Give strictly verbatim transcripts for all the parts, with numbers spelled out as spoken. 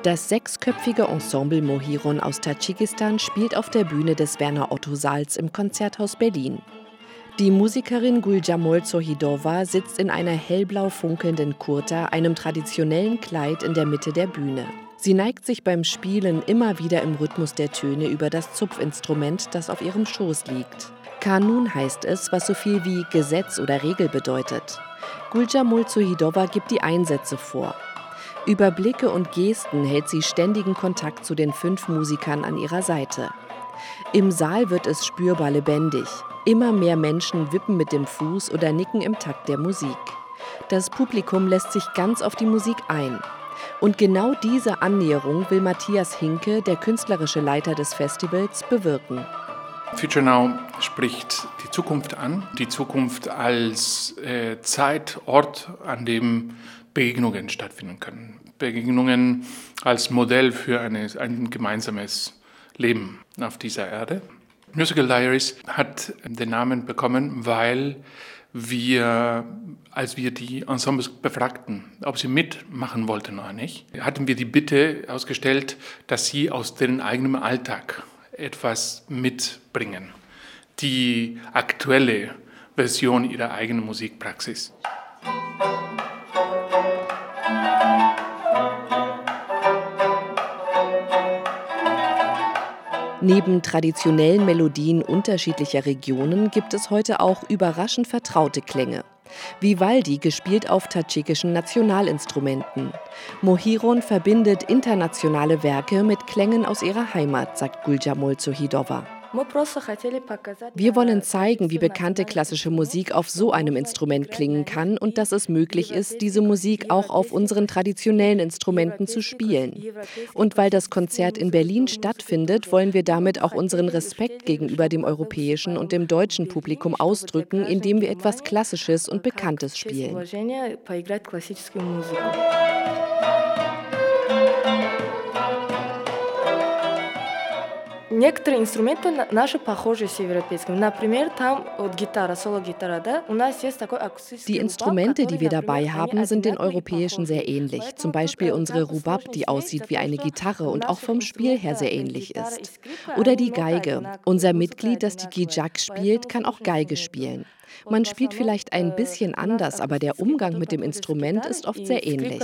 Das sechsköpfige Ensemble Mohiron aus Tadschikistan spielt auf der Bühne des Werner-Otto-Saals im Konzerthaus Berlin. Die Musikerin Guljamol Zohidova sitzt in einer hellblau funkelnden Kurta, einem traditionellen Kleid in der Mitte der Bühne. Sie neigt sich beim Spielen immer wieder im Rhythmus der Töne über das Zupfinstrument, das auf ihrem Schoß liegt. Kanun heißt es, was so viel wie Gesetz oder Regel bedeutet. Guljamol Zohidova gibt die Einsätze vor. Über Blicke und Gesten hält sie ständigen Kontakt zu den fünf Musikern an ihrer Seite. Im Saal wird es spürbar lebendig. Immer mehr Menschen wippen mit dem Fuß oder nicken im Takt der Musik. Das Publikum lässt sich ganz auf die Musik ein. Und genau diese Annäherung will Matthias Hinke, der künstlerische Leiter des Festivals, bewirken. Future Now spricht die Zukunft an. Die Zukunft als äh, Zeit, Ort, an dem Begegnungen stattfinden können. Begegnungen als Modell für eine, ein gemeinsames Leben auf dieser Erde. Musical Diaries hat den Namen bekommen, weil wir, als wir die Ensembles befragten, ob sie mitmachen wollten oder nicht, hatten wir die Bitte ausgestellt, dass sie aus deren eigenem Alltag etwas mitbringen. Die aktuelle Version ihrer eigenen Musikpraxis. Neben traditionellen Melodien unterschiedlicher Regionen gibt es heute auch überraschend vertraute Klänge. Vivaldi gespielt auf tadschikischen Nationalinstrumenten. Mohiron verbindet internationale Werke mit Klängen aus ihrer Heimat, sagt Guljamol Zohidova. Wir wollen zeigen, wie bekannte klassische Musik auf so einem Instrument klingen kann und dass es möglich ist, diese Musik auch auf unseren traditionellen Instrumenten zu spielen. Und weil das Konzert in Berlin stattfindet, wollen wir damit auch unseren Respekt gegenüber dem europäischen und dem deutschen Publikum ausdrücken, indem wir etwas Klassisches und Bekanntes spielen. Некоторые инструменты наши похожи с европейскими. Например, там вот гитара, соло-гитара, да? У нас есть такой акустический. Die Instrumente, die wir dabei haben, sind den europäischen sehr ähnlich. Zum Beispiel unsere Rubab, die aussieht wie eine Gitarre und auch vom Spiel her sehr ähnlich ist. Oder die Geige. Unser Mitglied, das die Gijak spielt, kann auch Geige spielen. Man spielt vielleicht ein bisschen anders, aber der Umgang mit dem Instrument ist oft sehr ähnlich,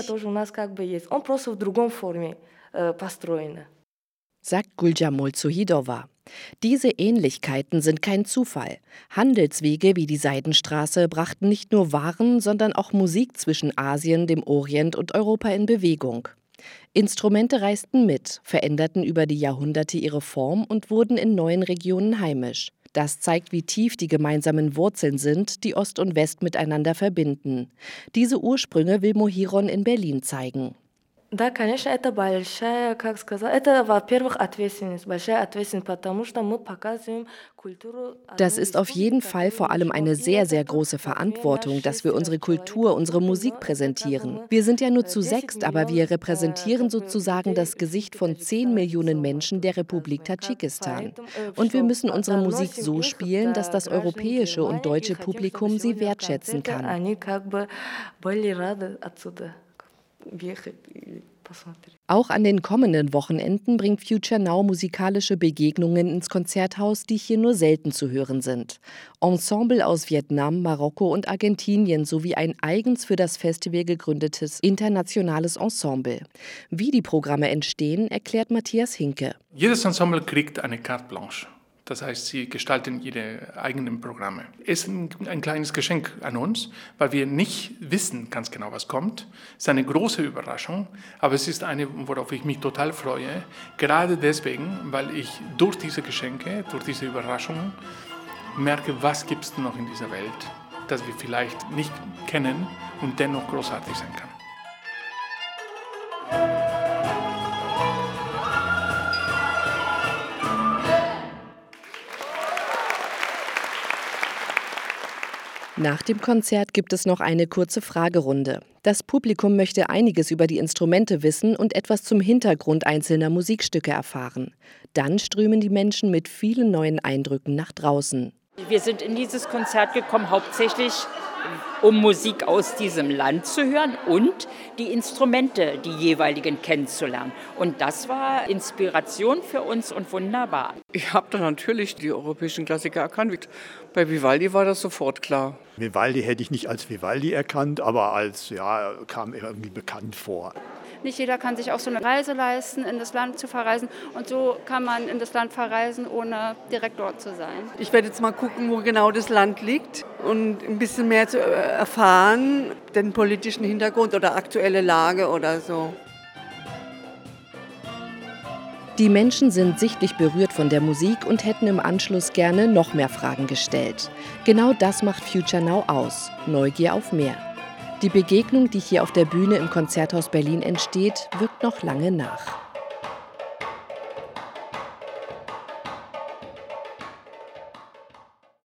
sagt Guljamol Zohidova. Diese Ähnlichkeiten sind kein Zufall. Handelswege wie die Seidenstraße brachten nicht nur Waren, sondern auch Musik zwischen Asien, dem Orient und Europa in Bewegung. Instrumente reisten mit, veränderten über die Jahrhunderte ihre Form und wurden in neuen Regionen heimisch. Das zeigt, wie tief die gemeinsamen Wurzeln sind, die Ost und West miteinander verbinden. Diese Ursprünge will Mohiron in Berlin zeigen. Да, конечно, это большая, как сказать, это, во-первых, ответственность, большая ответственность, потому что мы показываем культуру. Das ist auf jeden Fall vor allem eine sehr, sehr große Verantwortung, dass wir unsere Kultur, unsere Musik präsentieren. Wir sind ja nur zu sechst, aber wir repräsentieren sozusagen das Gesicht von zehn Millionen Menschen der Republik Tadschikistan. Und wir müssen unsere Musik so spielen, dass das europäische und deutsche Publikum sie wertschätzen kann. Auch an den kommenden Wochenenden bringt Future Now musikalische Begegnungen ins Konzerthaus, die hier nur selten zu hören sind. Ensemble aus Vietnam, Marokko und Argentinien sowie ein eigens für das Festival gegründetes internationales Ensemble. Wie die Programme entstehen, erklärt Matthias Hinke. Jedes Ensemble kriegt eine Carte Blanche. Das heißt, sie gestalten ihre eigenen Programme. Es ist ein, ein kleines Geschenk an uns, weil wir nicht wissen ganz genau, was kommt. Es ist eine große Überraschung, aber es ist eine, worauf ich mich total freue. Gerade deswegen, weil ich durch diese Geschenke, durch diese Überraschungen merke, was gibt es noch in dieser Welt, das wir vielleicht nicht kennen und dennoch großartig sein kann. Nach dem Konzert gibt es noch eine kurze Fragerunde. Das Publikum möchte einiges über die Instrumente wissen und etwas zum Hintergrund einzelner Musikstücke erfahren. Dann strömen die Menschen mit vielen neuen Eindrücken nach draußen. Wir sind in dieses Konzert gekommen, hauptsächlich um Musik aus diesem Land zu hören und die Instrumente, die jeweiligen kennenzulernen. Und das war Inspiration für uns und wunderbar. Ich habe dann natürlich die europäischen Klassiker erkannt. Bei Vivaldi war das sofort klar. Vivaldi hätte ich nicht als Vivaldi erkannt, aber als, ja, kam mir irgendwie bekannt vor. Nicht jeder kann sich auch so eine Reise leisten, in das Land zu verreisen. Und so kann man in das Land verreisen, ohne direkt dort zu sein. Ich werde jetzt mal gucken, wo genau das Land liegt und ein bisschen mehr zu erfahren, den politischen Hintergrund oder aktuelle Lage oder so. Die Menschen sind sichtlich berührt von der Musik und hätten im Anschluss gerne noch mehr Fragen gestellt. Genau das macht Future Now aus: Neugier auf mehr. Die Begegnung, die hier auf der Bühne im Konzerthaus Berlin entsteht, wirkt noch lange nach.